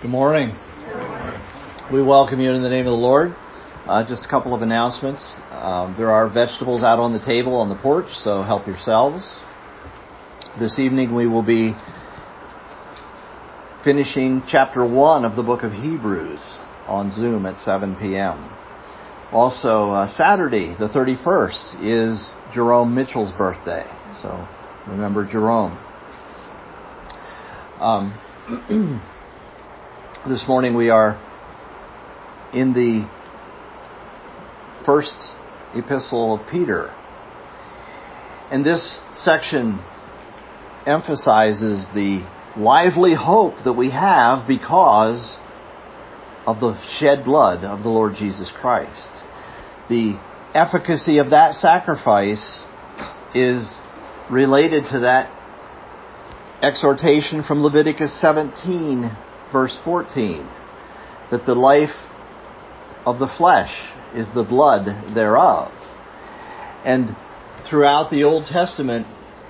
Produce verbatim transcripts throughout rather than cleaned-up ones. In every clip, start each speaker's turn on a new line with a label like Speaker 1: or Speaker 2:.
Speaker 1: Good morning. We welcome you in the name of the Lord. Uh, just a couple of announcements. Um, there are vegetables out on the table on the porch, so help yourselves. This evening we will be finishing chapter one of the book of Hebrews on Zoom at seven p.m. Also, uh, Saturday the thirty-first is Jerome Mitchell's birthday, so remember Jerome. Um, this morning we are in the first epistle of Peter. And this section emphasizes the lively hope that we have because of the shed blood of the Lord Jesus Christ. The efficacy of that sacrifice is related to that exhortation from Leviticus seventeen, verse fourteen, that the life of the flesh is the blood thereof. And throughout the Old Testament,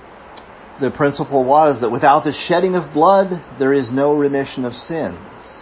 Speaker 1: the principle was that without the shedding of blood, there is no remission of sins.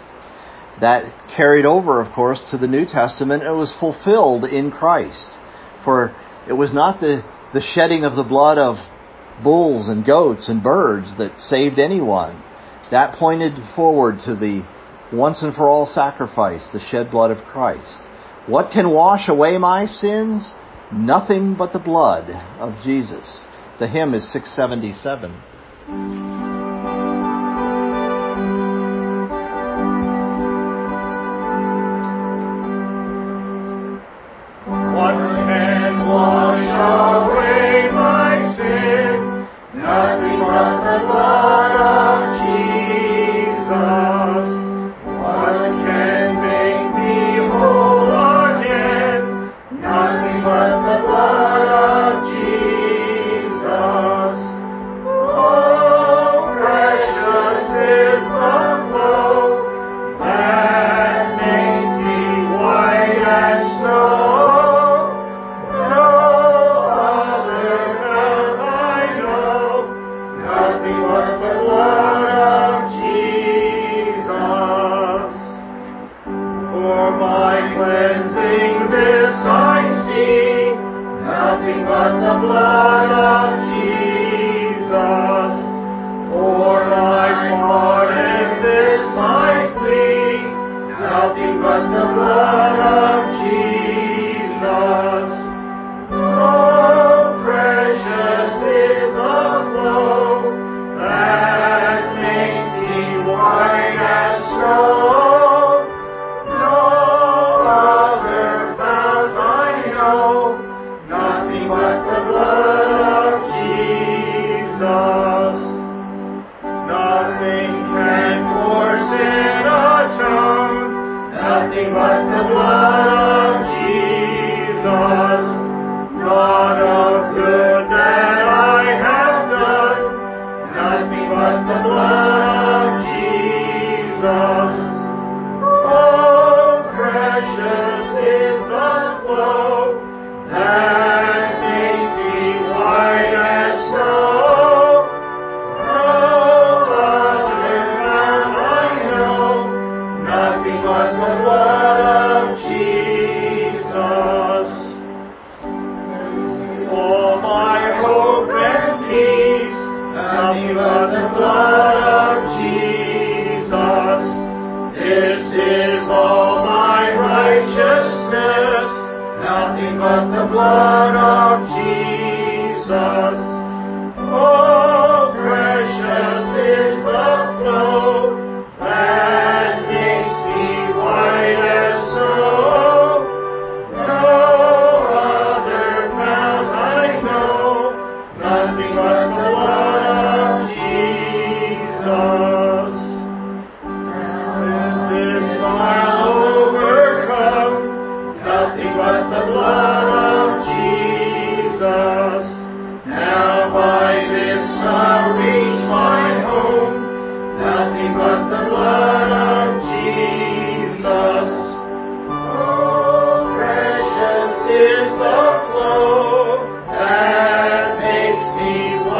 Speaker 1: That carried over, of course, to the New Testament. It was fulfilled in Christ. For it was not the, the shedding of the blood of bulls and goats and birds that saved anyone. That pointed forward to the once and for all sacrifice, the shed blood of Christ. What can wash away my sins? Nothing but the blood of Jesus. The hymn is six seventy-seven.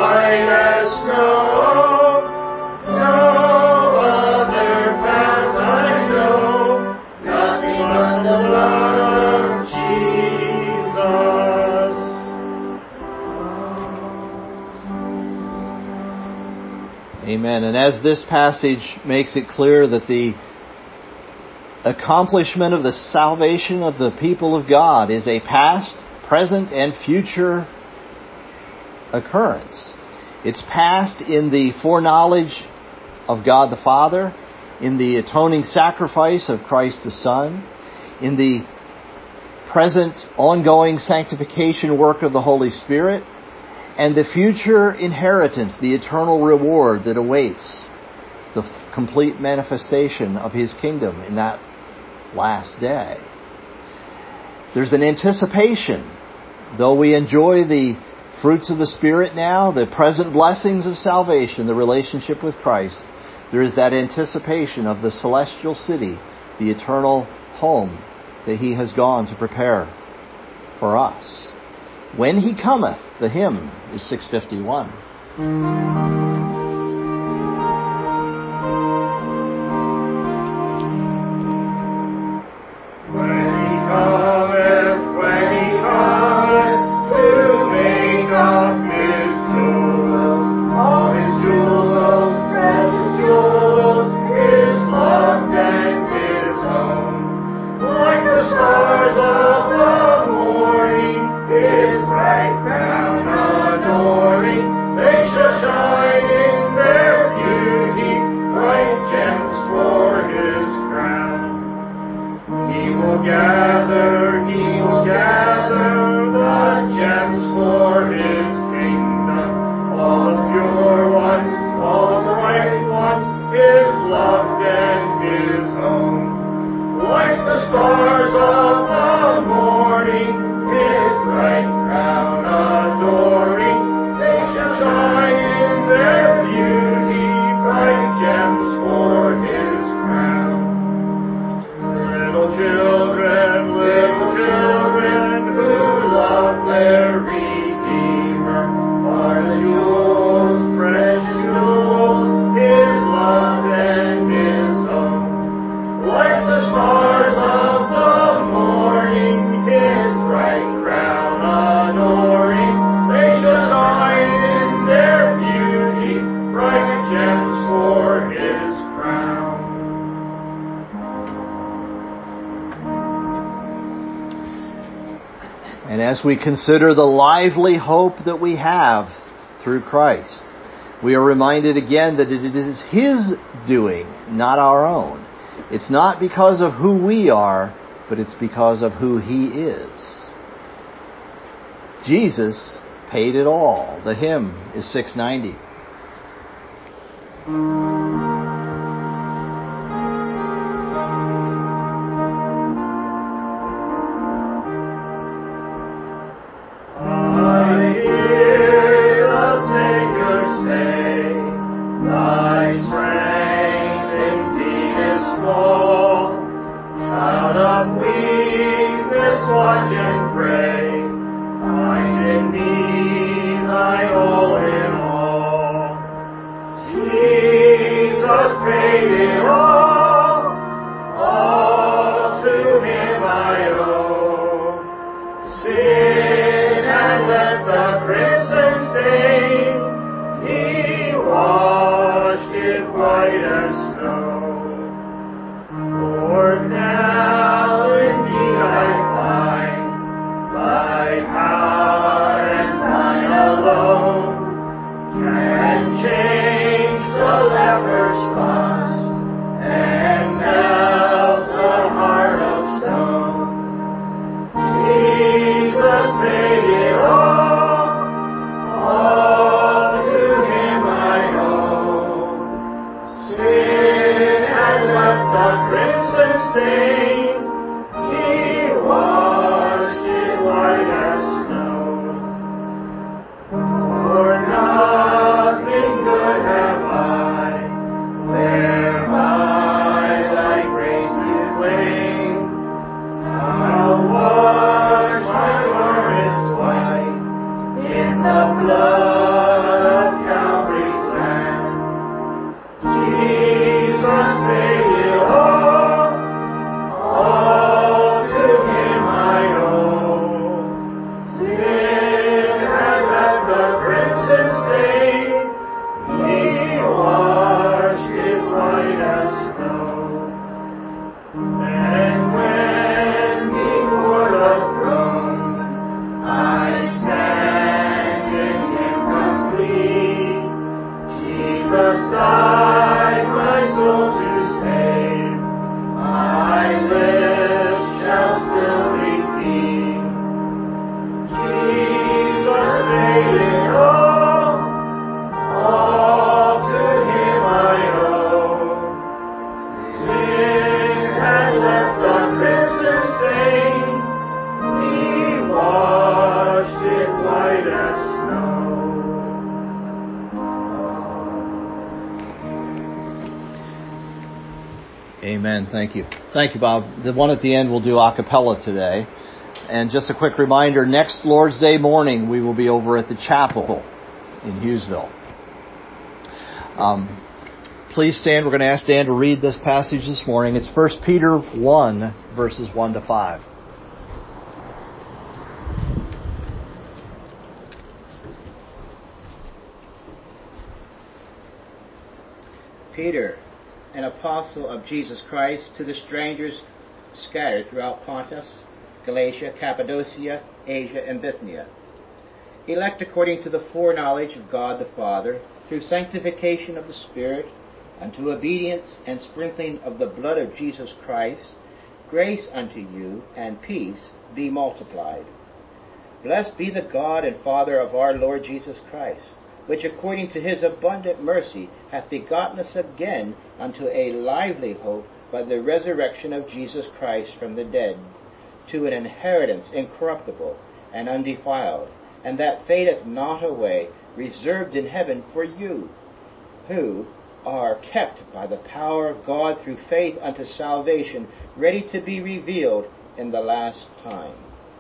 Speaker 2: Snow, no other fountain
Speaker 1: And as this passage makes it clear that the accomplishment of the salvation of the people of God is a past, present, and future occurrence. It's past in the foreknowledge of God the Father, in the atoning sacrifice of Christ the Son, in the present ongoing sanctification work of the Holy Spirit, and the future inheritance, the eternal reward that awaits the f- complete manifestation of His kingdom in that last day. There's an anticipation. Though we enjoy the fruits of the Spirit now, the present blessings of salvation, the relationship with Christ, there is that anticipation of the celestial city, the eternal home that He has gone to prepare for us. When He cometh, the hymn is six fifty-one. And as we consider the lively hope that we have through Christ, we are reminded again that it is His doing, not our own. It's not because of who we are, but it's because of who He is. Jesus paid it all. The hymn is six ninety.
Speaker 2: Jesus paid it all.
Speaker 1: Amen. Thank you. Thank you, Bob. The one at the end we'll do a cappella today. And just a quick reminder, next Lord's Day morning we will be over at the chapel in Hughesville. Um, please stand. We're going to ask Dan to read this passage this morning. It's First Peter one, verses one to five.
Speaker 2: Peter, an apostle of Jesus Christ, to the strangers scattered throughout Pontus, Galatia, Cappadocia, Asia, and Bithynia, elect according to the foreknowledge of God the Father, through sanctification of the Spirit, unto obedience and sprinkling of the blood of Jesus Christ, grace unto you and peace be multiplied. Blessed be the God and Father of our Lord Jesus Christ, which according to his abundant mercy hath begotten us again unto a lively hope by the resurrection of Jesus Christ from the dead, to an inheritance incorruptible and undefiled, and that fadeth not away, reserved in heaven for you, who are kept by the power of God through faith unto salvation, ready to be revealed in the last time.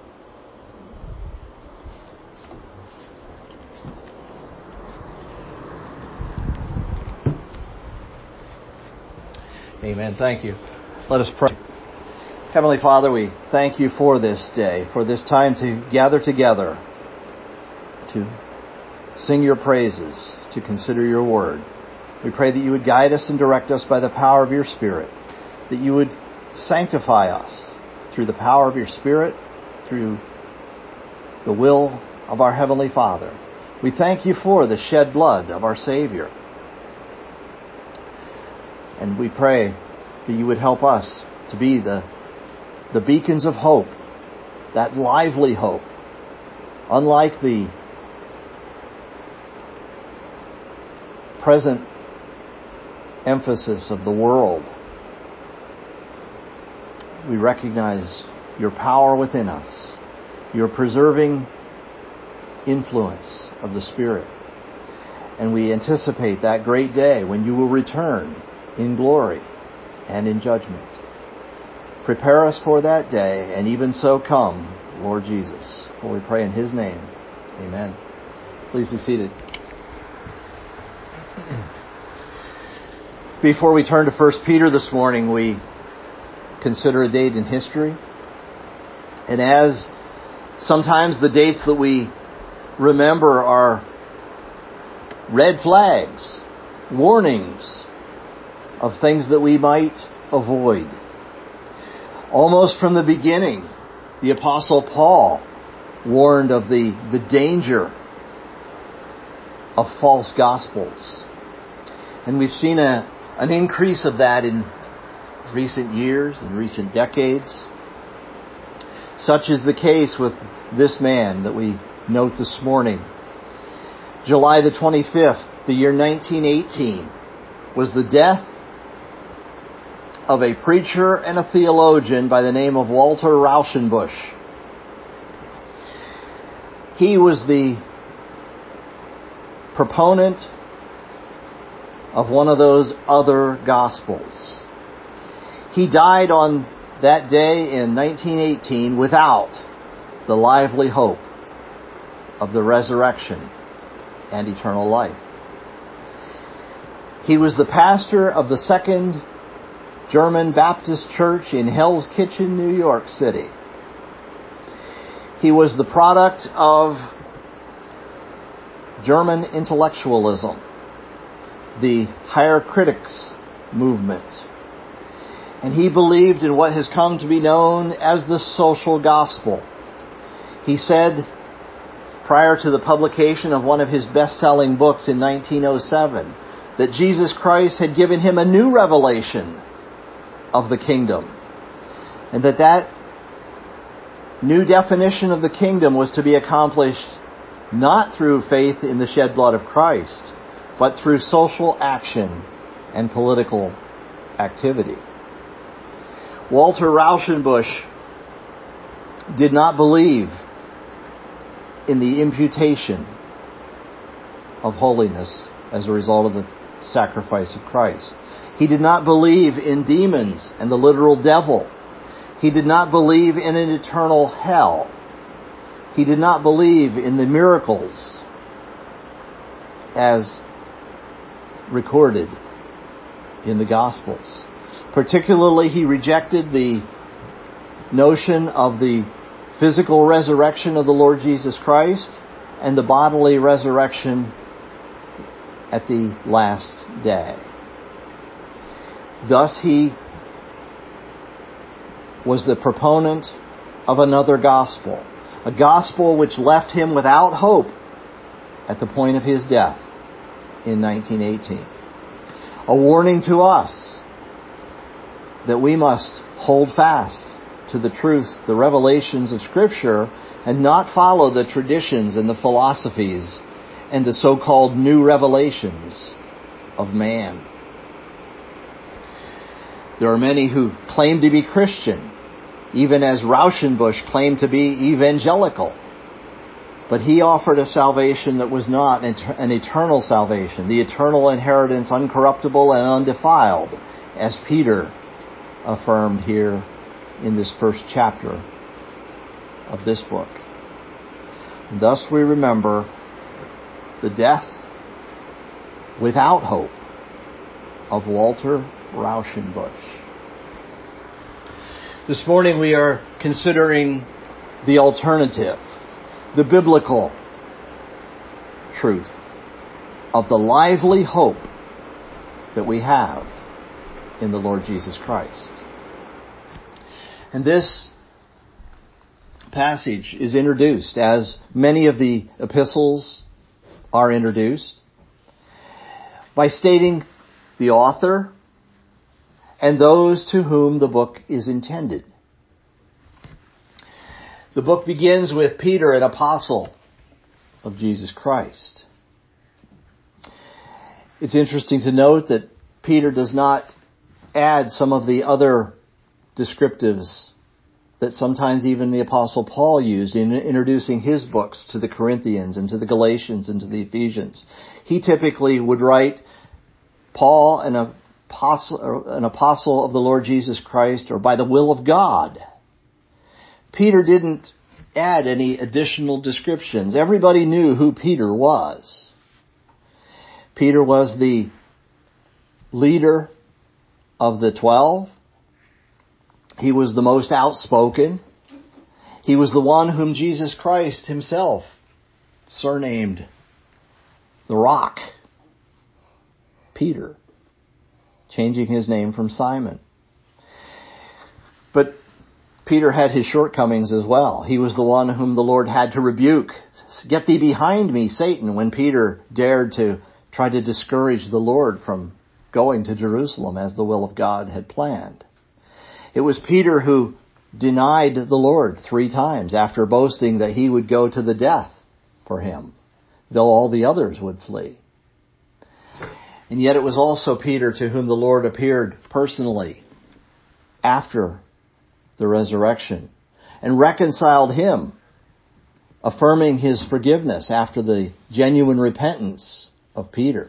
Speaker 1: Amen. Thank you. Let us pray. Heavenly Father, we thank you for this day, for this time to gather together, to sing your praises, to consider your word. We pray that you would guide us and direct us by the power of your Spirit, that you would sanctify us through the power of your Spirit, through the will of our Heavenly Father. We thank you for the shed blood of our Savior. And we pray that you would help us to be the, the beacons of hope, that lively hope, unlike the present emphasis of the world. We recognize your power within us, your preserving influence of the Spirit. And we anticipate that great day when you will return in glory and in judgment. Prepare us for that day, and even so come, Lord Jesus. For we pray in his name. Amen. Please be seated. Before we turn to First Peter this morning, we consider a date in history. And as sometimes the dates that we remember are red flags, warnings of things that we might avoid. Almost from the beginning, the Apostle Paul warned of the, the danger of false gospels. And we've seen a, an increase of that in recent years and recent decades. Such is the case with this man that we note this morning. July the twenty-fifth, the year nineteen eighteen, was the death of a preacher and a theologian by the name of Walter Rauschenbusch. He was the proponent of one of those other gospels. He died on that day in nineteen eighteen without the lively hope of the resurrection and eternal life. He was the pastor of the Second German Baptist Church in Hell's Kitchen, New York City. He was the product of German intellectualism, the higher critics movement. And he believed in what has come to be known as the social gospel. He said, prior to the publication of one of his best-selling books in nineteen oh seven, that Jesus Christ had given him a new revelation of the kingdom, and that that new definition of the kingdom was to be accomplished not through faith in the shed blood of Christ, but through social action and political activity. Walter Rauschenbusch did not believe in the imputation of holiness as a result of the sacrifice of Christ. He did not believe in demons and the literal devil. He did not believe in an eternal hell. He did not believe in the miracles as recorded in the Gospels. Particularly, he rejected the notion of the physical resurrection of the Lord Jesus Christ and the bodily resurrection at the last day. Thus, he was the proponent of another gospel, a gospel which left him without hope at the point of his death in nineteen eighteen. A warning to us that we must hold fast to the truths, the revelations of Scripture, and not follow the traditions and the philosophies and the so-called new revelations of man. There are many who claim to be Christian, even as Rauschenbusch claimed to be evangelical. But he offered a salvation that was not an eternal salvation, the eternal inheritance, uncorruptible and undefiled, as Peter affirmed here in this first chapter of this book. And thus we remember the death without hope of Walter Rauschenbusch. This morning we are considering the alternative, the biblical truth of the lively hope that we have in the Lord Jesus Christ. And this passage is introduced, as many of the epistles are introduced, by stating the author and those to whom the book is intended. The book begins with Peter, an apostle of Jesus Christ. It's interesting to note that Peter does not add some of the other descriptives that sometimes even the Apostle Paul used in introducing his books to the Corinthians and to the Galatians and to the Ephesians. He typically would write Paul, an apostle, an apostle of the Lord Jesus Christ, or by the will of God. Peter didn't add any additional descriptions. Everybody knew who Peter was. Peter was the leader of the twelve. He was the most outspoken. He was the one whom Jesus Christ himself surnamed the Rock, Peter, changing his name from Simon. But Peter had his shortcomings as well. He was the one whom the Lord had to rebuke. Get thee behind me, Satan, when Peter dared to try to discourage the Lord from going to Jerusalem as the will of God had planned. It was Peter who denied the Lord three times after boasting that he would go to the death for him, though all the others would flee. And yet it was also Peter to whom the Lord appeared personally after the resurrection and reconciled him, affirming his forgiveness after the genuine repentance of Peter.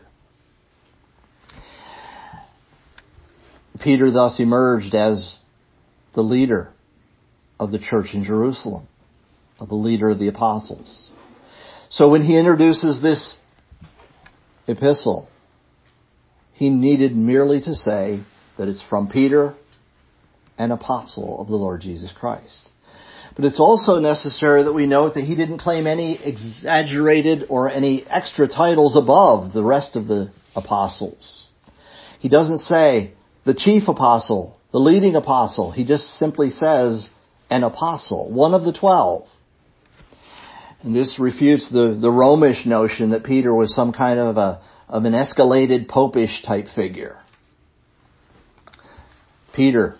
Speaker 1: Peter thus emerged as the leader of the church in Jerusalem, of the leader of the apostles. So when he introduces this epistle, he needed merely to say that it's from Peter, an apostle of the Lord Jesus Christ. But it's also necessary that we note that he didn't claim any exaggerated or any extra titles above the rest of the apostles. He doesn't say the chief apostle, the leading apostle. He just simply says an apostle, one of the twelve. And this refutes the, the Romish notion that Peter was some kind of a of an escalated popish type figure. Peter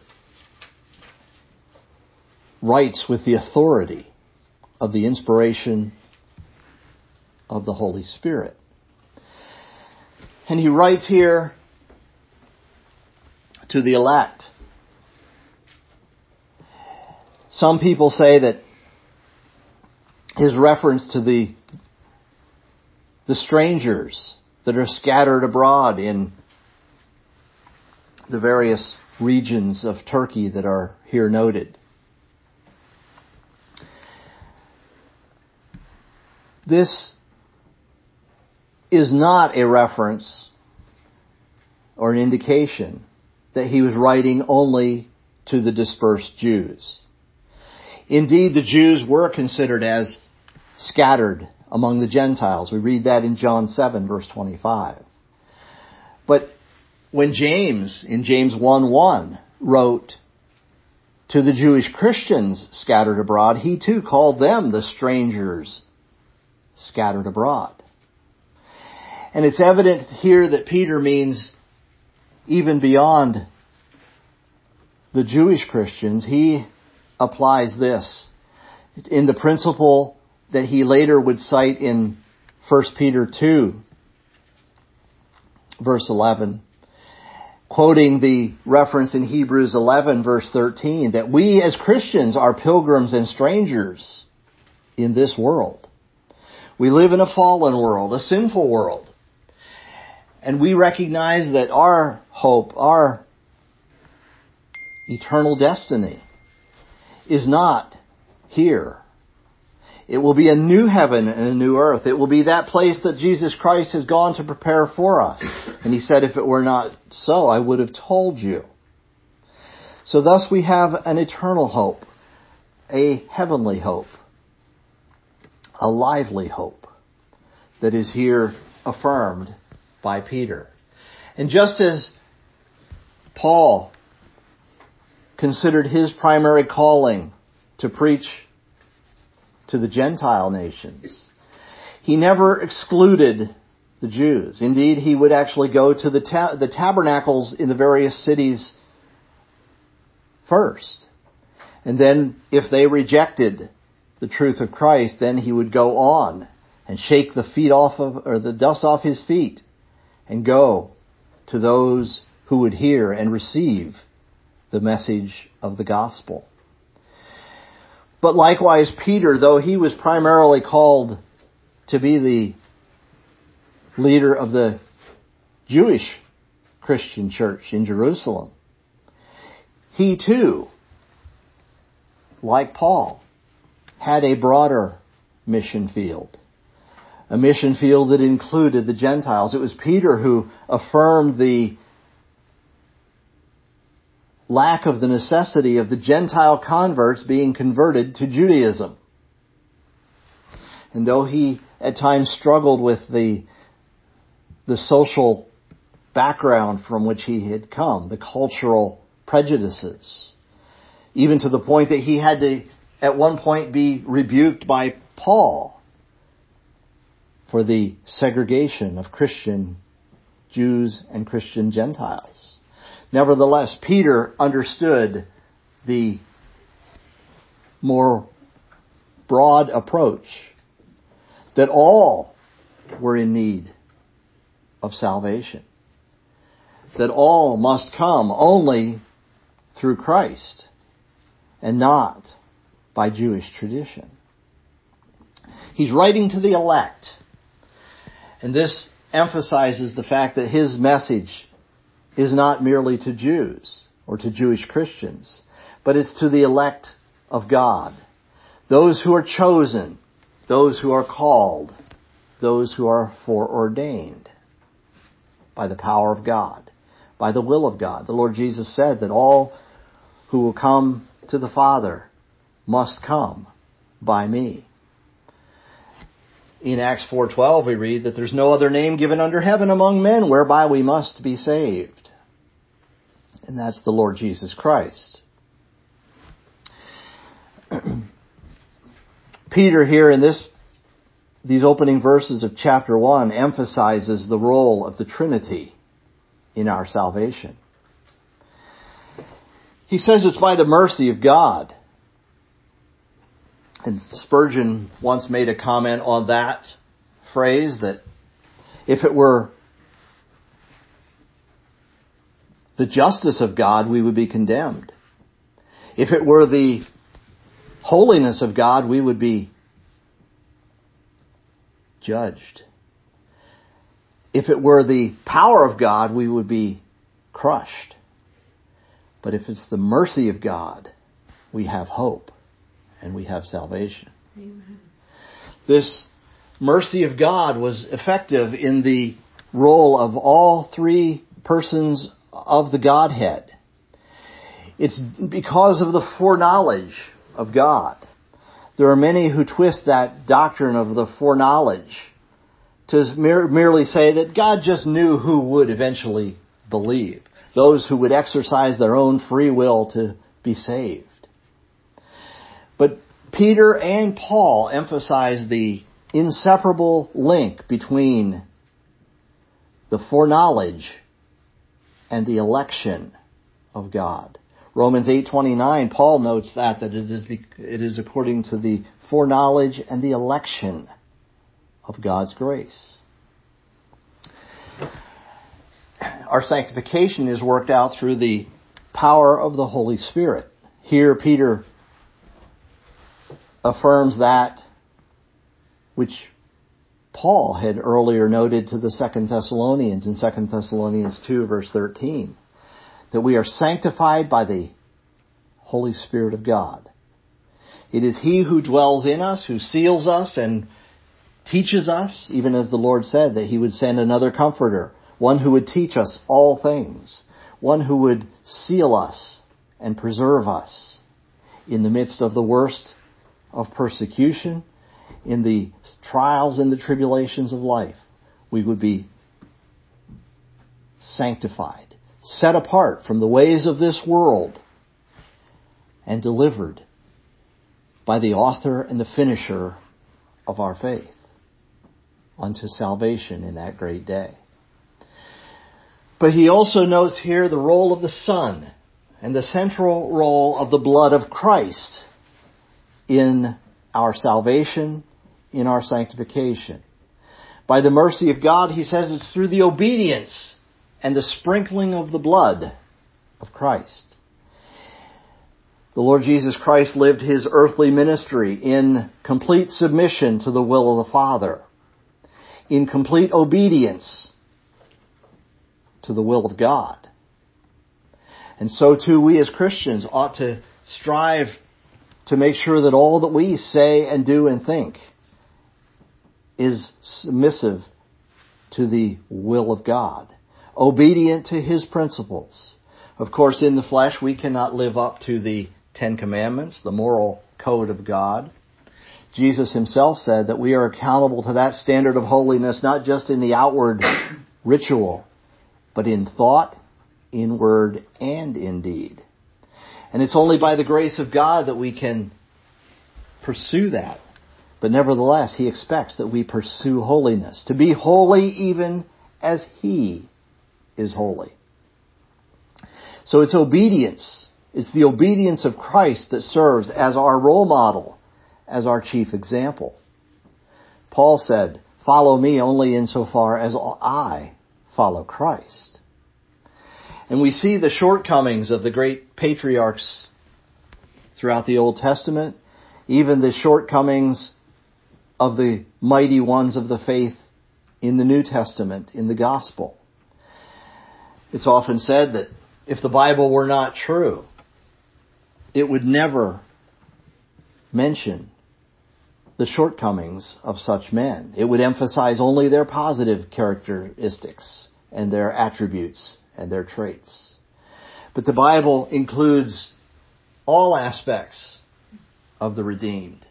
Speaker 1: writes with the authority of the inspiration of the Holy Spirit. And he writes here to the elect. Some people say that his reference to the, the strangers that are scattered abroad in the various regions of Turkey that are here noted. This is not a reference or an indication that he was writing only to the dispersed Jews. Indeed, the Jews were considered as scattered among the Gentiles. We read that in John seven, verse twenty-five. But when James, in James one one, wrote to the Jewish Christians scattered abroad, he too called them the strangers scattered abroad. And it's evident here that Peter means even beyond the Jewish Christians. He applies this in the principle that he later would cite in First Peter two, verse eleven, quoting the reference in Hebrews eleven, verse thirteen, that we as Christians are pilgrims and strangers in this world. We live in a fallen world, a sinful world. And we recognize that our hope, our eternal destiny is not here. It will be a new heaven and a new earth. It will be that place that Jesus Christ has gone to prepare for us. And he said, if it were not so, I would have told you. So thus we have an eternal hope, a heavenly hope, a lively hope that is here affirmed by Peter. And just as Paul considered his primary calling to preach to the Gentile nations, he never excluded the Jews. Indeed, he would actually go to the ta- the tabernacles in the various cities first. And then if they rejected the truth of Christ, then he would go on and shake the feet off of, or the dust off his feet, and go to those who would hear and receive the message of the gospel. But likewise, Peter, though he was primarily called to be the leader of the Jewish Christian church in Jerusalem, he too, like Paul, had a broader mission field. A mission field that included the Gentiles. It was Peter who affirmed the lack of the necessity of the Gentile converts being converted to Judaism. And though he at times struggled with the, the social background from which he had come, the cultural prejudices, even to the point that he had to at one point be rebuked by Paul for the segregation of Christian Jews and Christian Gentiles. Nevertheless, Peter understood the more broad approach that all were in need of salvation, that all must come only through Christ and not by Jewish tradition. He's writing to the elect. And this emphasizes the fact that his message is not merely to Jews or to Jewish Christians, but it's to the elect of God. Those who are chosen, those who are called, those who are foreordained by the power of God, by the will of God. The Lord Jesus said that all who will come to the Father must come by me. In Acts four twelve we read that there's no other name given under heaven among men whereby we must be saved. And that's the Lord Jesus Christ. Peter here in this these opening verses of chapter one emphasizes the role of the Trinity in our salvation. He says it's by the mercy of God. And Spurgeon once made a comment on that phrase, that if it were the justice of God, we would be condemned. If it were the holiness of God, we would be judged. If it were the power of God, we would be crushed. But if it's the mercy of God, we have hope and we have salvation. Amen. This mercy of God was effective in the role of all three persons of the Godhead. It's because of the foreknowledge of God. There are many who twist that doctrine of the foreknowledge to merely say that God just knew who would eventually believe, those who would exercise their own free will to be saved. But Peter and Paul emphasize the inseparable link between the foreknowledge and the election of God. Romans eight twenty-nine, Paul notes that, that it is, it is according to the foreknowledge and the election of God's grace. Our sanctification is worked out through the power of the Holy Spirit. Here Peter affirms that which Paul had earlier noted to the Second Thessalonians in Second Thessalonians two verse thirteen, that we are sanctified by the Holy Spirit of God. It is He who dwells in us, who seals us and teaches us, even as the Lord said that He would send another comforter, one who would teach us all things, one who would seal us and preserve us in the midst of the worst of persecution, in the trials and the tribulations of life. We would be sanctified, set apart from the ways of this world, and delivered by the author and the finisher of our faith unto salvation in that great day. But he also notes here the role of the Son and the central role of the blood of Christ in our salvation, in our sanctification. By the mercy of God, he says it's through the obedience and the sprinkling of the blood of Christ. The Lord Jesus Christ lived His earthly ministry in complete submission to the will of the Father, in complete obedience to the will of God. And so too we as Christians ought to strive to make sure that all that we say and do and think is submissive to the will of God, obedient to His principles. Of course, in the flesh, we cannot live up to the Ten Commandments, the moral code of God. Jesus Himself said that we are accountable to that standard of holiness, not just in the outward ritual, but in thought, in word, and in deed. And it's only by the grace of God that we can pursue that. But nevertheless, He expects that we pursue holiness, to be holy even as He is holy. So it's obedience. It's the obedience of Christ that serves as our role model, as our chief example. Paul said, "Follow me only insofar as I follow Christ." And we see the shortcomings of the great patriarchs throughout the Old Testament, even the shortcomings of the mighty ones of the faith in the New Testament, in the Gospel. It's often said that if the Bible were not true, it would never mention the shortcomings of such men. It would emphasize only their positive characteristics and their attributes and their traits. But the Bible includes all aspects of the redeemed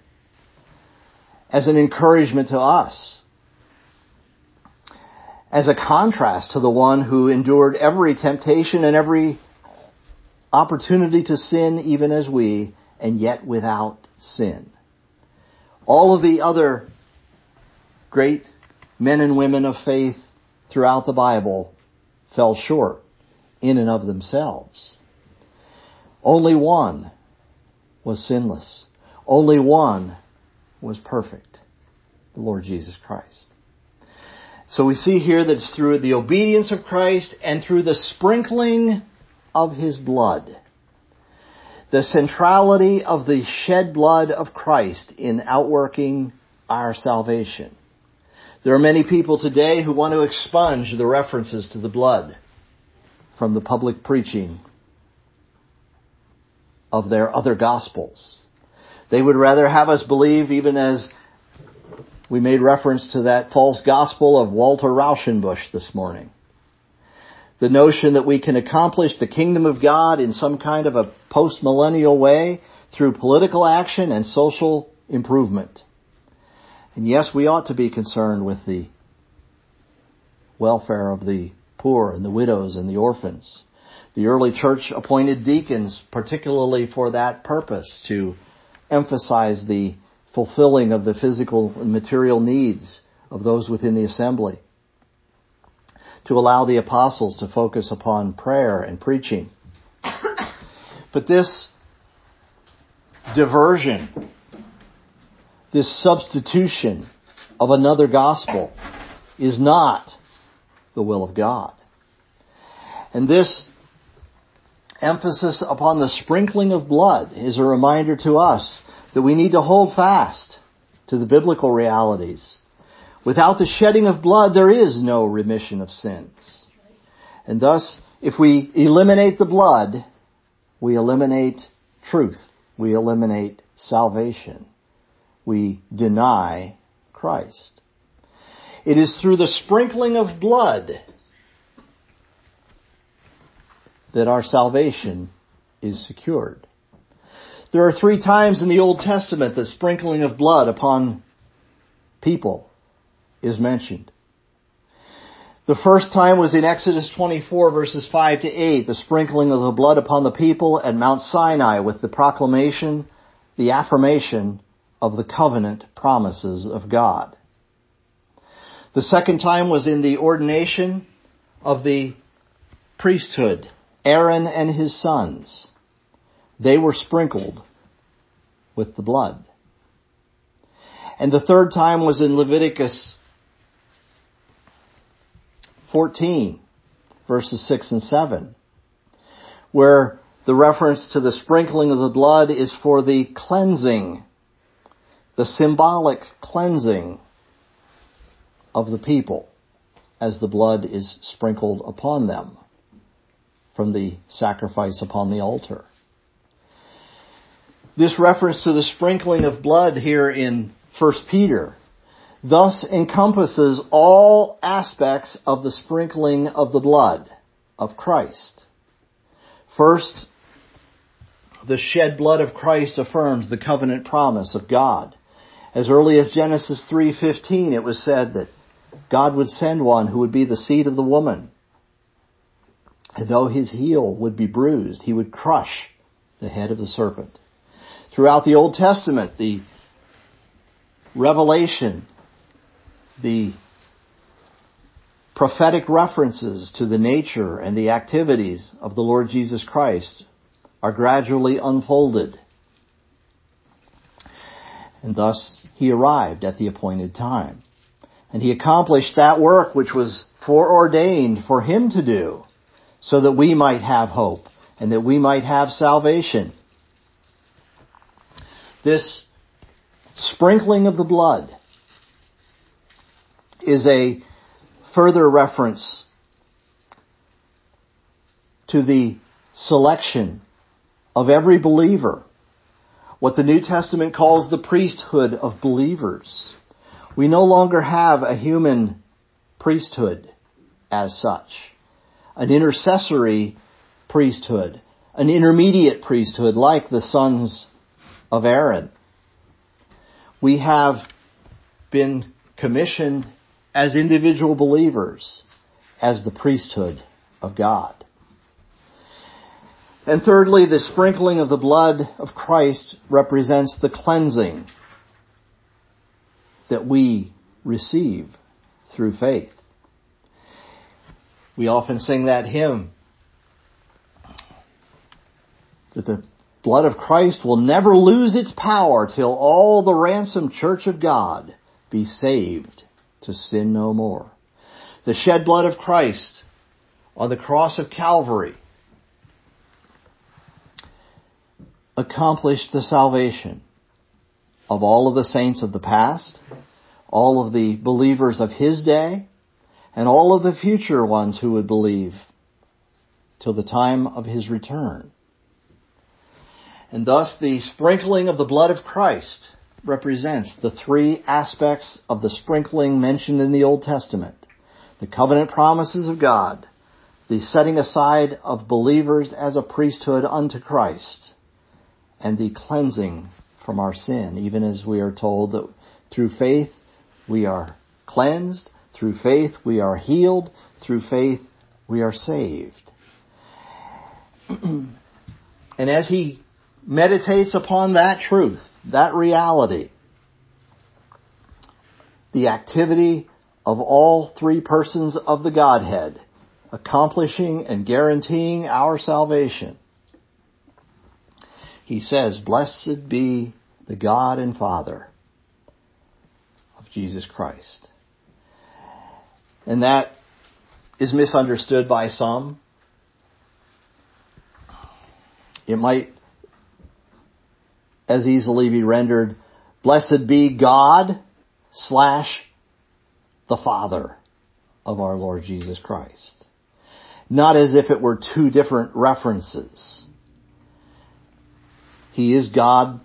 Speaker 1: as an encouragement to us, as a contrast to the one who endured every temptation and every opportunity to sin even as we, and yet without sin. All of the other great men and women of faith throughout the Bible fell short in and of themselves. Only one was sinless. Only one was perfect, the Lord Jesus Christ. So we see here that it's through the obedience of Christ and through the sprinkling of His blood, the centrality of the shed blood of Christ in outworking our salvation, There are many people today who want to expunge the references to the blood from the public preaching of their other gospels. They would rather have us believe, even as we made reference to that false gospel of Walter Rauschenbusch this morning, the notion that we can accomplish the kingdom of God in some kind of a post-millennial way through political action and social improvement. And yes, we ought to be concerned with the welfare of the poor and the widows and the orphans. The early church appointed deacons particularly for that purpose, to emphasize the fulfilling of the physical and material needs of those within the assembly, to allow the apostles to focus upon prayer and preaching. But this diversion, this substitution of another gospel, is not the will of God. And this emphasis upon the sprinkling of blood is a reminder to us that we need to hold fast to the biblical realities. Without the shedding of blood, there is no remission of sins. And thus, if we eliminate the blood, we eliminate truth. We eliminate salvation. We deny Christ. It is through the sprinkling of blood that our salvation is secured. There are three times in the Old Testament that sprinkling of blood upon people is mentioned. The first time was in Exodus twenty-four, verses five to eight, the sprinkling of the blood upon the people at Mount Sinai with the proclamation, the affirmation of the covenant promises of God. The second time was in the ordination of the priesthood, Aaron and his sons. They were sprinkled with the blood. And the third time was in Leviticus fourteen, verses six and seven, where the reference to the sprinkling of the blood is for the cleansing, the symbolic cleansing of the people as the blood is sprinkled upon them from the sacrifice upon the altar. This reference to the sprinkling of blood here in First Peter thus encompasses all aspects of the sprinkling of the blood of Christ. First, the shed blood of Christ affirms the covenant promise of God. As early as Genesis three fifteen, it was said that God would send one who would be the seed of the woman. And though his heel would be bruised, he would crush the head of the serpent. Throughout the Old Testament, the revelation, the prophetic references to the nature and the activities of the Lord Jesus Christ are gradually unfolded. And thus he arrived at the appointed time. And he accomplished that work which was foreordained for him to do, so that we might have hope and that we might have salvation. This sprinkling of the blood is a further reference to the selection of every believer, what the New Testament calls the priesthood of believers. We no longer have a human priesthood as such, an intercessory priesthood, an intermediate priesthood like the sons of Aaron. We have been commissioned as individual believers as the priesthood of God. And thirdly, the sprinkling of the blood of Christ represents the cleansing that we receive through faith. We often sing that hymn that the blood of Christ will never lose its power till all the ransomed church of God be saved to sin no more. The shed blood of Christ on the cross of Calvary accomplished the salvation of all of the saints of the past, all of the believers of his day, and all of the future ones who would believe till the time of his return. And thus the sprinkling of the blood of Christ represents the three aspects of the sprinkling mentioned in the Old Testament: the covenant promises of God, the setting aside of believers as a priesthood unto Christ, and the cleansing from our sin, even as we are told that through faith we are cleansed, through faith we are healed, through faith we are saved. And as he meditates upon that truth, that reality, the activity of all three persons of the Godhead, accomplishing and guaranteeing our salvation, he says, "Blessed be the God and Father of Jesus Christ." And that is misunderstood by some. It might as easily be rendered, "Blessed be God slash the Father of our Lord Jesus Christ." Not as if it were two different references. He is God,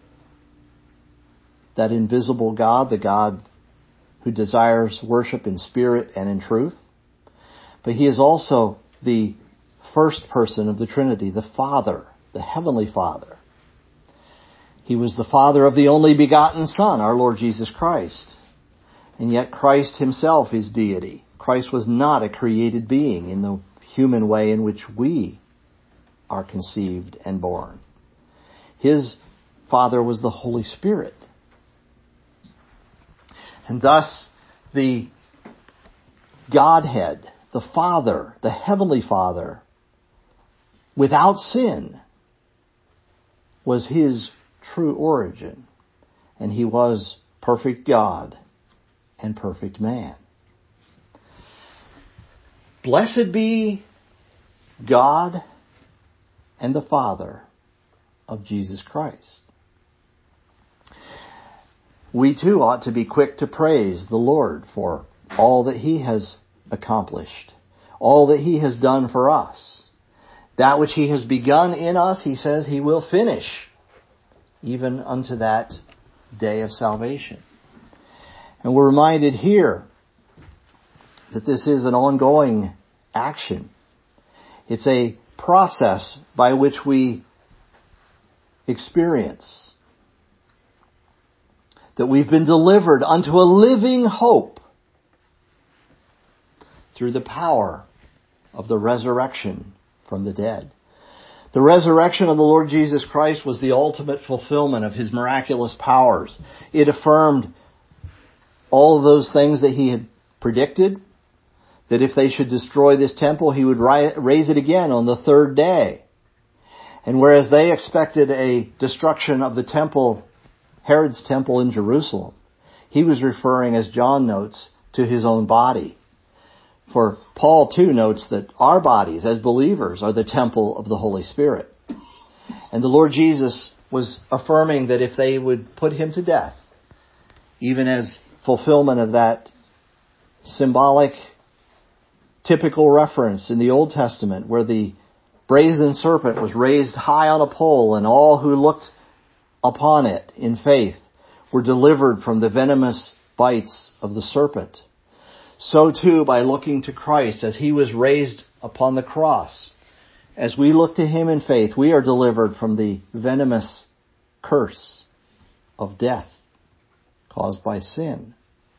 Speaker 1: that invisible God, the God who desires worship in spirit and in truth. But he is also the first person of the Trinity, the Father, the Heavenly Father. He was the Father of the only begotten Son, our Lord Jesus Christ. And yet Christ himself is deity. Christ was not a created being in the human way in which we are conceived and born. His Father was the Holy Spirit. And thus the Godhead, the Father, the Heavenly Father, without sin, was his true origin. And he was perfect God and perfect man. Blessed be God and the Father of Jesus Christ. We too ought to be quick to praise the Lord for all that he has accomplished, all that he has done for us. That which he has begun in us, he says he will finish, even unto that day of salvation. And we're reminded here that this is an ongoing action. It's a process by which we experience that we've been delivered unto a living hope through the power of the resurrection from the dead. The resurrection of the Lord Jesus Christ was the ultimate fulfillment of his miraculous powers. It affirmed all of those things that he had predicted, that if they should destroy this temple, he would raise it again on the third day. And whereas they expected a destruction of the temple, Herod's temple in Jerusalem, he was referring, as John notes, to his own body. For Paul too notes that our bodies as believers are the temple of the Holy Spirit. And the Lord Jesus was affirming that if they would put him to death, even as fulfillment of that symbolic, typical reference in the Old Testament where the brazen serpent was raised high on a pole and all who looked upon it in faith were delivered from the venomous bites of the serpent. So too, by looking to Christ as he was raised upon the cross, as we look to him in faith, we are delivered from the venomous curse of death caused by sin.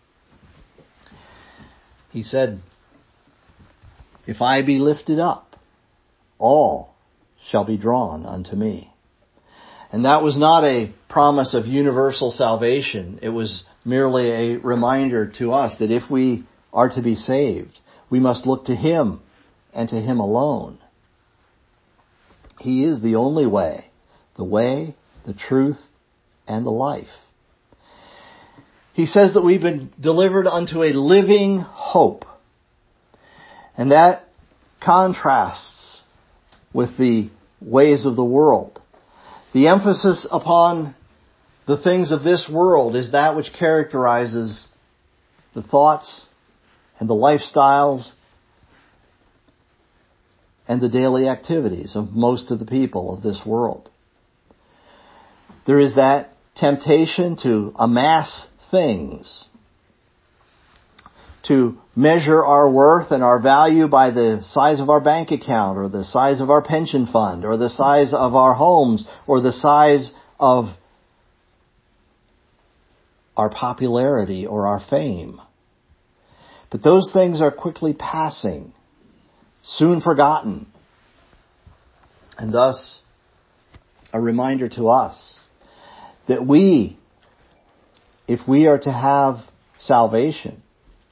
Speaker 1: He said, "If I be lifted up, all shall be drawn unto me." And that was not a promise of universal salvation. It was merely a reminder to us that if we are to be saved, we must look to him and to him alone. He is the only way, the way, the truth, and the life. He says that we've been delivered unto a living hope. And that contrasts with the ways of the world. The emphasis upon the things of this world is that which characterizes the thoughts and the lifestyles and the daily activities of most of the people of this world. There is that temptation to amass things, to measure our worth and our value by the size of our bank account or the size of our pension fund or the size of our homes or the size of our popularity or our fame. But those things are quickly passing, soon forgotten, and thus a reminder to us that we, if we are to have salvation,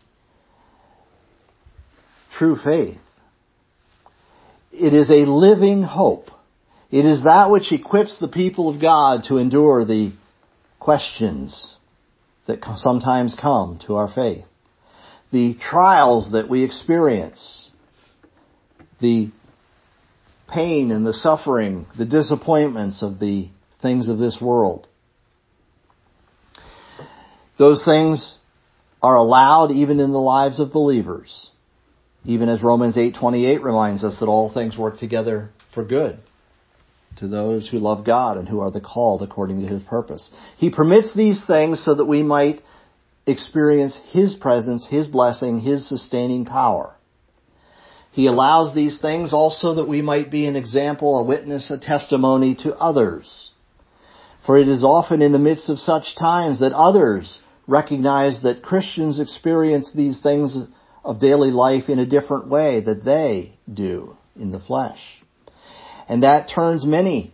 Speaker 1: true faith, it is a living hope. It is that which equips the people of God to endure the questions that sometimes come to our faith, the trials that we experience, the pain and the suffering, the disappointments of the things of this world. Those things are allowed even in the lives of believers, even as Romans eight twenty-eight reminds us that all things work together for good to those who love God and who are the called according to His purpose. He permits these things so that we might experience His presence, His blessing, His sustaining power. He allows these things also that we might be an example, a witness, a testimony to others. For it is often in the midst of such times that others recognize that Christians experience these things of daily life in a different way that they do in the flesh. And that turns many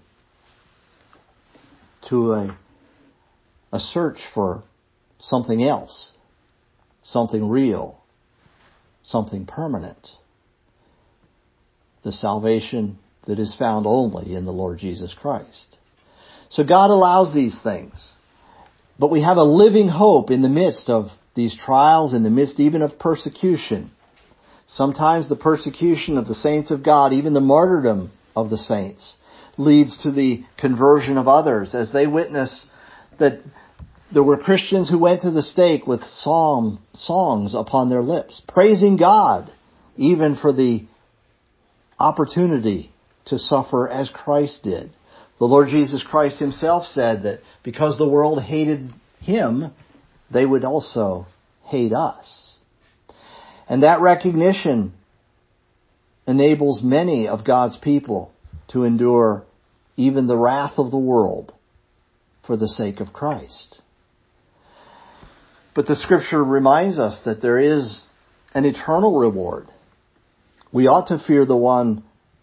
Speaker 1: to a, a search for something else, something real, something permanent. The salvation that is found only in the Lord Jesus Christ. So God allows these things. But we have a living hope in the midst of these trials, in the midst even of persecution. Sometimes the persecution of the saints of God, even the martyrdom of the saints, leads to the conversion of others as they witness that there were Christians who went to the stake with psalm songs upon their lips, praising God even for the opportunity to suffer as Christ did. The Lord Jesus Christ Himself said that because the world hated Him, they would also hate us. And that recognition enables many of God's people to endure even the wrath of the world for the sake of Christ. But the Scripture reminds us that there is an eternal reward. We ought to fear the one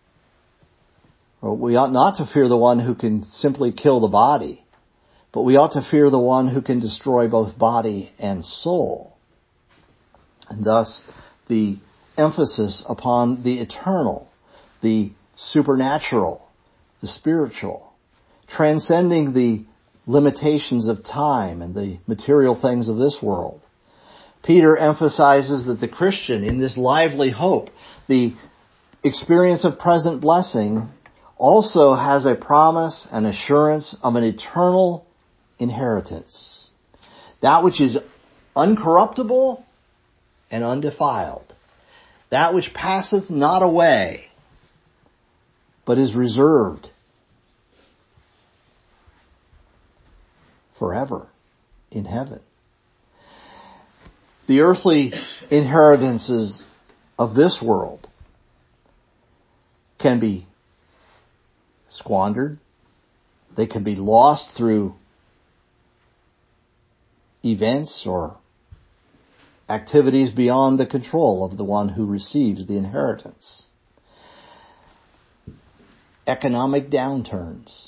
Speaker 1: We ought not to fear the one who can simply kill the body, but we ought to fear the one who can destroy both body and soul. And thus, the emphasis upon the eternal, the supernatural, the spiritual, transcending the limitations of time and the material things of this world. Peter emphasizes that the Christian, in this lively hope, the experience of present blessing, also has a promise and assurance of an eternal inheritance. That which is uncorruptible and undefiled. That which passeth not away, but is reserved forever in heaven. The earthly inheritances of this world can be squandered. They can be lost through events or activities beyond the control of the one who receives the inheritance. Economic downturns,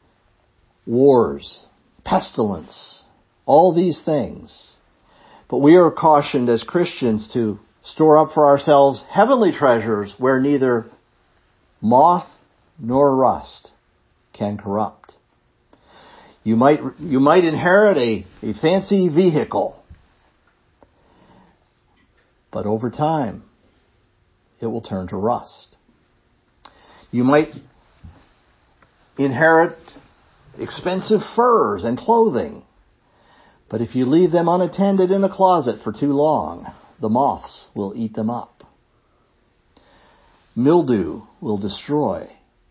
Speaker 1: wars, pestilence, all these things. But we are cautioned as Christians to store up for ourselves heavenly treasures where neither moth nor rust can corrupt. You might you might inherit a, a fancy vehicle, but over time it will turn to rust. You might inherit expensive furs and clothing, But if you leave them unattended in a closet for too long, the moths will eat them up. Mildew will destroy.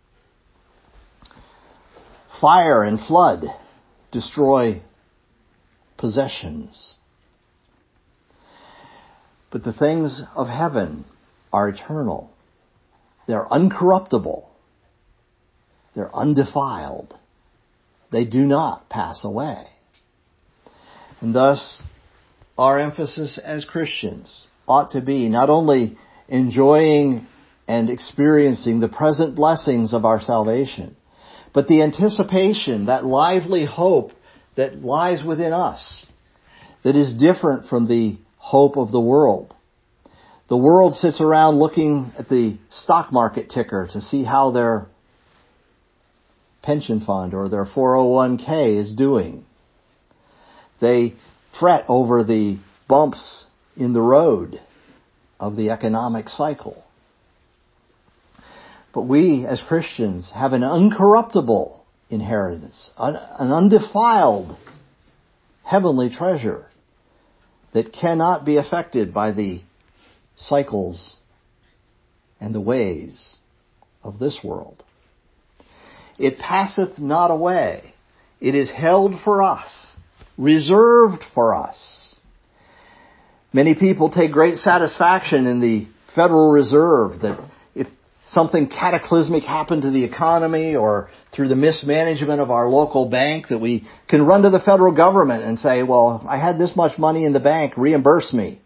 Speaker 1: Fire and flood destroy possessions. But the things of heaven are eternal. They're uncorruptible. They're undefiled. They do not pass away. And thus, our emphasis as Christians ought to be not only enjoying and experiencing the present blessings of our salvation, but the anticipation, that lively hope that lies within us, that is different from the hope of the world. The world sits around looking at the stock market ticker to see how their pension fund or their four oh one k is doing. They fret over the bumps in the road of the economic cycle. But we as Christians have an uncorruptible inheritance, an undefiled heavenly treasure that cannot be affected by the cycles and the ways of this world. It passeth not away. It is held for us, reserved for us. Many people take great satisfaction in the Federal Reserve, that if something cataclysmic happened to the economy or through the mismanagement of our local bank, that we can run to the federal government and say, well, I had this much money in the bank, reimburse me.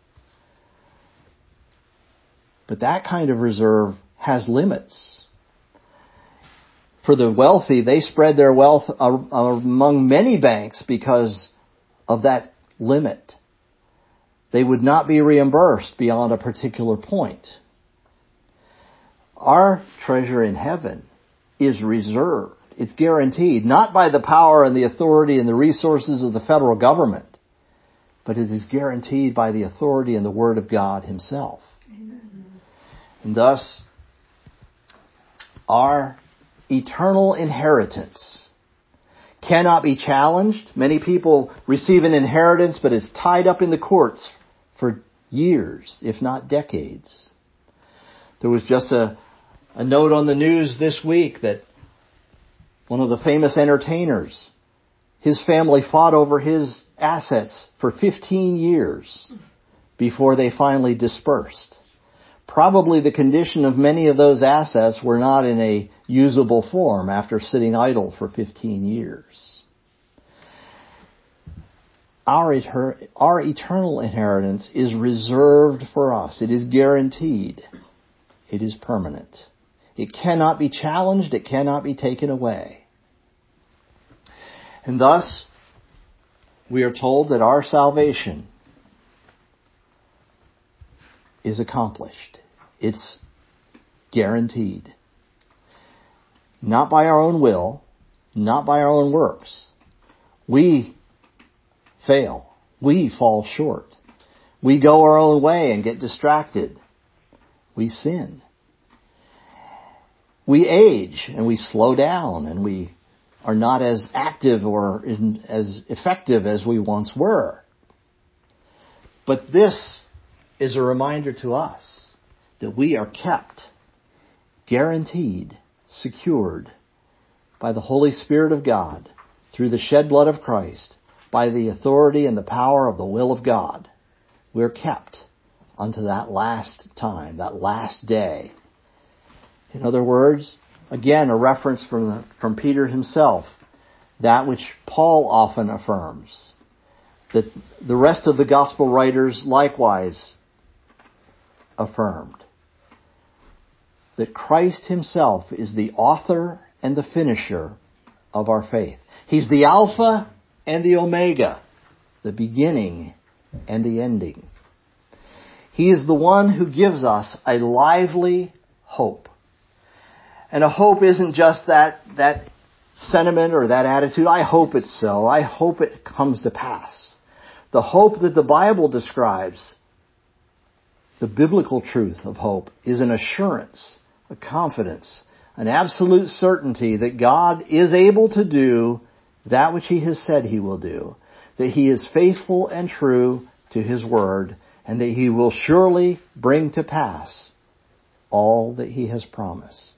Speaker 1: But that kind of reserve has limits. For the wealthy, they spread their wealth among many banks because of that limit. They would not be reimbursed beyond a particular point. Our treasure in heaven is reserved. It's guaranteed, not by the power and the authority and the resources of the federal government, but it is guaranteed by the authority and the Word of God Himself. Amen. And thus, our eternal inheritance cannot be challenged. Many people receive an inheritance, but it's tied up in the courts for years, if not decades. There was just a, a note on the news this week that one of the famous entertainers, his family fought over his assets for fifteen years before they finally dispersed. Probably the condition of many of those assets were not in a usable form after sitting idle for fifteen years. Our, eter- our eternal inheritance is reserved for us. It is guaranteed. It is permanent. It cannot be challenged. It cannot be taken away. And thus, we are told that our salvation is accomplished. It's guaranteed. Not by our own will, not by our own works. We fail. We fall short. We go our own way and get distracted. We sin. We age and we slow down and we are not as active or in, as effective as we once were. But this is a reminder to us that we are kept, guaranteed, secured by the Holy Spirit of God through the shed blood of Christ, by the authority and the power of the will of God. We're kept unto that last time, that last day. In other words, again, a reference from, from Peter himself, that which Paul often affirms, that the rest of the gospel writers likewise affirmed, that Christ Himself is the author and the finisher of our faith. He's the Alpha and the Omega, the beginning and the ending. He is the one who gives us a lively hope. And a hope isn't just that, that sentiment or that attitude. I hope it's so. I hope it comes to pass. The hope that the Bible describes, the biblical truth of hope, is an assurance, a confidence, an absolute certainty that God is able to do that which He has said He will do, that he is faithful and true to his word, and that he will surely bring to pass all that he has promised.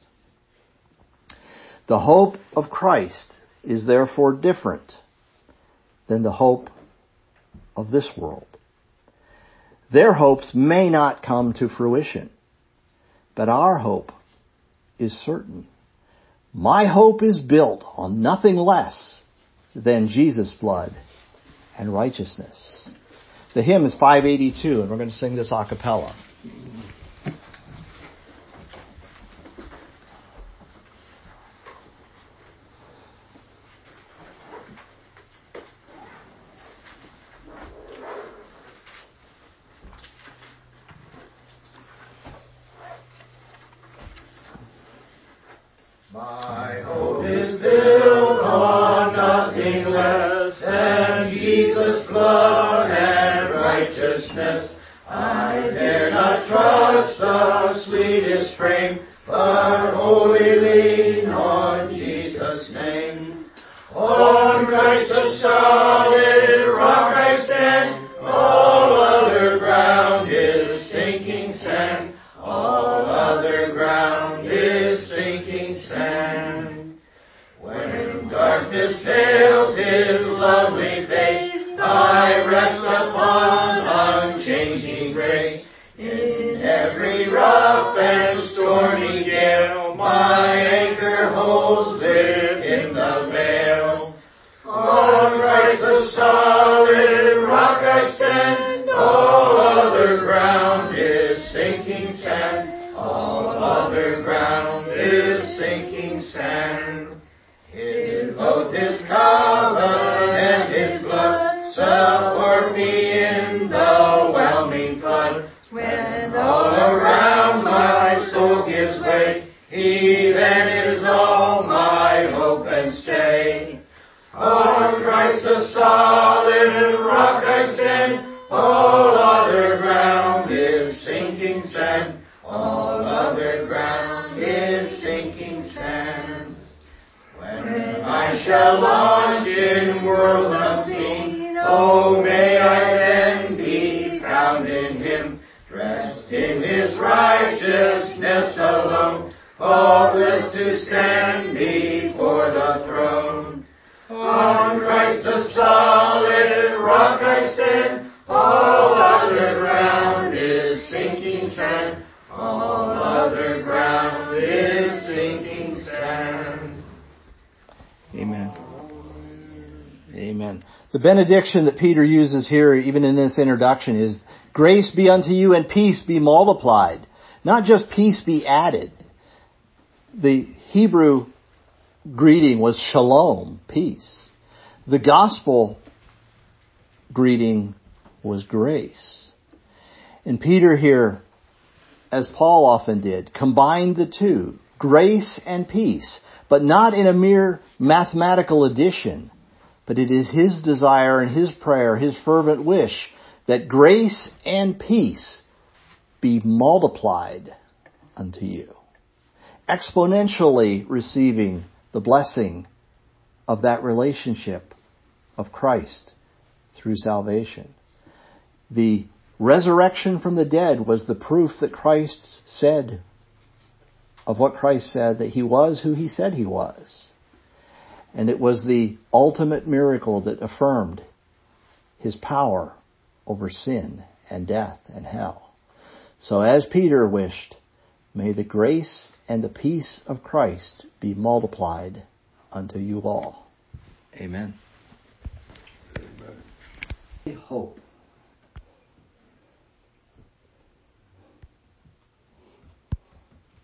Speaker 1: The hope of Christ is therefore different than the hope of this world. Their hopes may not come to fruition, but our hope is certain. My hope is built on nothing less than Jesus' blood and righteousness. The hymn is five eighty-two, and we're going to sing this a cappella.
Speaker 3: My hope is built on nothing less than Jesus' blood and righteousness. I dare not trust the sweetest frame, but wholly lean on Jesus' name. On Christ the solid rock I stand, all other ground is sinking sand. All other ground is sinking sand. When darkness veils his lovely face, I rest upon unchanging grace. In every rough and stormy gale, my anchor holds within the veil. On Christ the solid rock I stand, all other ground is sinking sand. All other ground is sinking sand. His oath, his covenant, and his blood support me in the whelming flood. When all around my soul gives way, he then is all my hope and stay. On Christ the solid rock I stand, all other ground is sinking sand. All other ground is sinking sand. When I shall launch in worlds unseen, oh, may I then be found in him, dressed in his righteousness alone, faultless to stand before the throne. On Christ the solid rock I stand, all other ground is sinking sand. All other ground is sinking sand.
Speaker 1: Amen. Amen. The benediction that Peter uses here, even in this introduction, is grace be unto you and peace be multiplied. Not just peace be added. The Hebrew greeting was shalom, peace. The gospel greeting was grace. And Peter here, as Paul often did, combined the two, grace and peace, but not in a mere mathematical addition, but it is his desire and his prayer, his fervent wish, that grace and peace be multiplied unto you, exponentially receiving the blessing of that relationship of Christ through salvation. The resurrection from the dead was the proof that Christ said, of what Christ said, that he was who he said he was. And it was the ultimate miracle that affirmed his power over sin and death and hell. So as Peter wished, may the grace and the peace of Christ be multiplied unto you all. Amen. Amen. Hope.